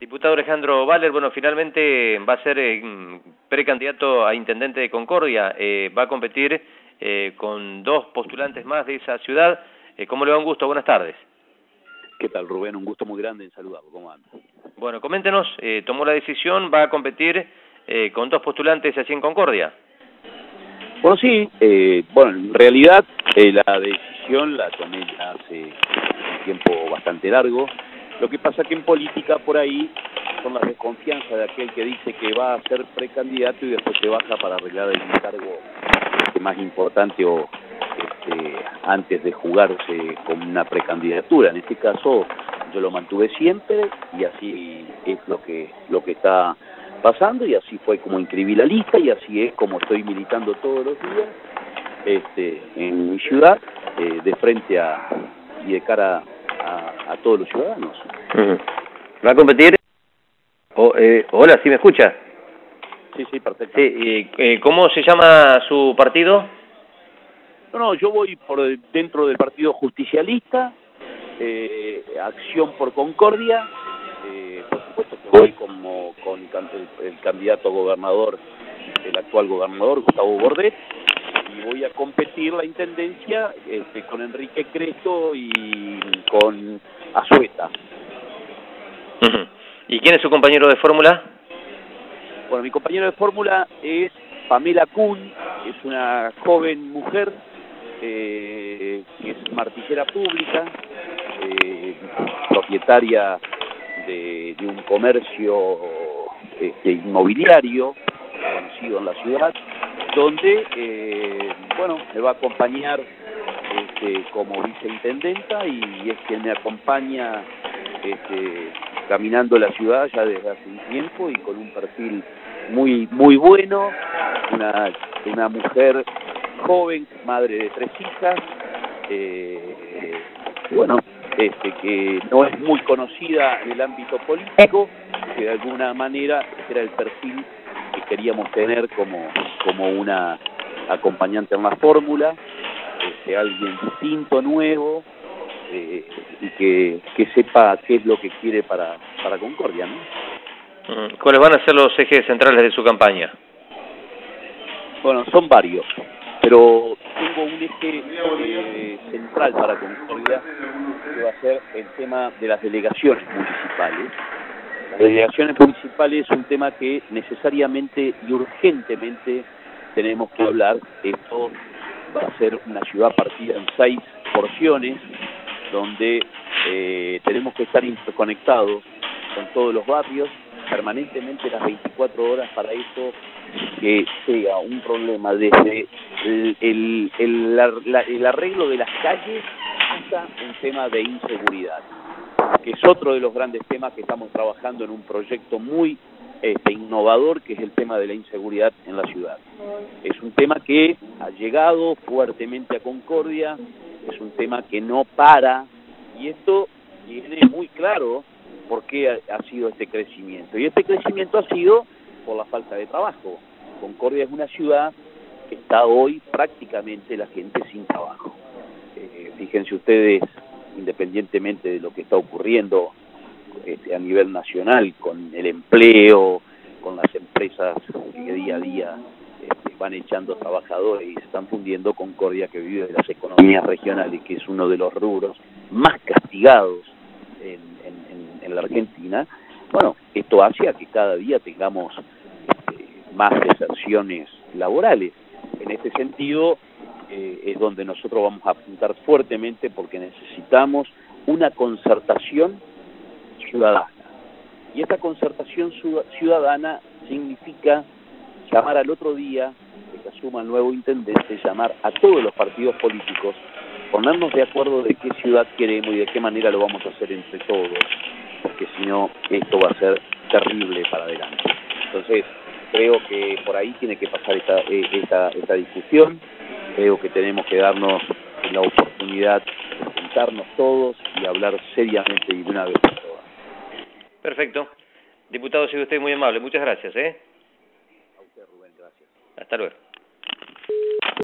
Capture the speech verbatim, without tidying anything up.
Diputado Alejandro Baller, bueno, finalmente va a ser eh, precandidato a intendente de Concordia, eh, va a competir eh, con dos postulantes más de esa ciudad. Eh, ¿Cómo le va? Un gusto, buenas tardes. ¿Qué tal, Rubén? Un gusto muy grande en saludarlo. ¿Cómo anda? Bueno, coméntenos, eh, tomó la decisión, va a competir eh, con dos postulantes allí en Concordia. Bueno, sí, eh, bueno, en realidad eh, la decisión la tomé ya hace un tiempo bastante largo. Lo que pasa que en política por ahí son las desconfianzas de aquel que dice que va a ser precandidato y después se baja para arreglar el encargo este, más importante o este, antes de jugarse con una precandidatura. En este caso yo lo mantuve siempre y así es lo que lo que está pasando, y así fue como inscribí la lista y así es como estoy militando todos los días este, en mi ciudad, eh, de frente a y de cara a, a todos los ciudadanos. ¿Va a competir? Oh, eh, hola, ¿sí me escucha? Sí, sí, perfecto. Sí, eh, eh, ¿cómo se llama su partido? No, no, yo voy por dentro del Partido Justicialista, eh, Acción por Concordia, eh, por supuesto que voy como con el, el candidato a gobernador, el actual gobernador Gustavo Bordet, y voy a competir la intendencia este, con Enrique Cresto y con Azueta. Uh-huh. ¿Y quién es su compañero de fórmula? Bueno, mi compañero de fórmula es Pamela Kuhn, es una joven mujer eh, que es martillera pública, eh, propietaria de, de un comercio este, inmobiliario conocido en la ciudad, donde, eh, bueno, me va a acompañar este, como viceintendenta y es quien me acompaña este, caminando la ciudad ya desde hace un tiempo y con un perfil muy muy bueno, una, una mujer joven, madre de tres hijas, eh, bueno, este, que no es muy conocida en el ámbito político, que de alguna manera era el perfil que queríamos tener como, como una acompañante en la fórmula, este, alguien distinto, nuevo, eh, y que, que sepa qué es lo que quiere para, para Concordia, ¿no? ¿Cuáles van a ser los ejes centrales de su campaña? Bueno, son varios, pero tengo un eje eh, central para Concordia, que va a ser el tema de las delegaciones municipales. Las delegaciones municipales es un tema que necesariamente y urgentemente tenemos que hablar. Esto va a ser una ciudad partida en seis porciones, donde eh, tenemos que estar interconectados con todos los barrios, permanentemente las veinticuatro horas, para eso que sea un problema desde el, el, el, la, la, el arreglo de las calles hasta un tema de inseguridad, que es otro de los grandes temas que estamos trabajando en un proyecto muy este, innovador, que es el tema de la inseguridad en la ciudad. Es un tema que ha llegado fuertemente a Concordia, es un tema que no para, y esto tiene muy claro por qué ha, ha sido este crecimiento. Y este crecimiento ha sido por la falta de trabajo. Concordia es una ciudad que está hoy prácticamente la gente sin trabajo. Eh, fíjense ustedes, independientemente de lo que está ocurriendo este, a nivel nacional con el empleo, con las empresas que día a día este, van echando trabajadores y se están fundiendo, Concordia, que vive de las economías regionales, que es uno de los rubros más castigados en, en, en la Argentina, bueno, esto hace a que cada día tengamos este, más deserciones laborales. En este sentido, eh, es donde nosotros vamos a apuntar fuertemente, porque necesitamos una concertación ciudadana. Y esta concertación ciudadana significa llamar al otro día, que asuma el nuevo intendente, llamar a todos los partidos políticos, ponernos de acuerdo de qué ciudad queremos y de qué manera lo vamos a hacer entre todos, porque si no, esto va a ser terrible para adelante. Entonces, creo que por ahí tiene que pasar esta, esta, esta discusión. Creo que tenemos que darnos la oportunidad de sentarnos todos y hablar seriamente y de una vez por todas. Perfecto. Diputado, ha sido usted muy amable. Muchas gracias, ¿eh? A usted, Rubén, gracias. Hasta luego.